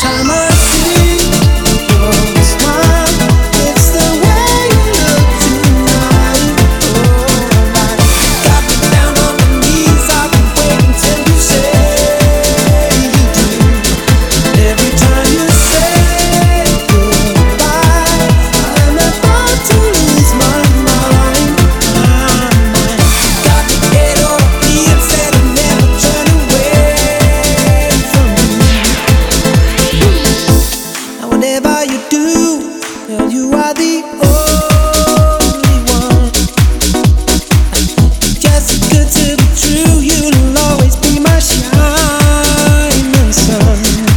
time I see your smile, it's the way you look tonight. Oh, I got me down on my knees. I've been waiting till you say you do. Every time you say goodbye, I'm about to lose my mind. Got me head over heels, said I'll never turn away from you. Now whatever you do, girl, you are the only one. Just too good to be true. You'll always be my shining sun.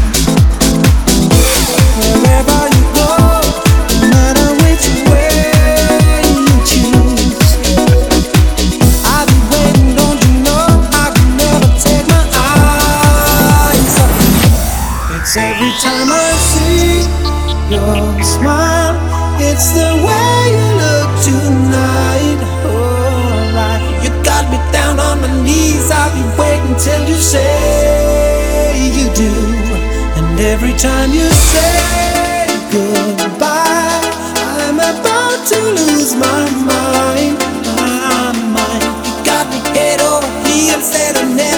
Wherever you go, no matter which way you choose, I'll be waiting. Don't you know I can never take my eyes off you. It's every time I see your smile, it's the way you look tonight. Alright, you got me down on my knees. I'll be waiting till you say you do. And every time you say goodbye, I'm about to lose my mind. My mind. You got me head over heels, said I never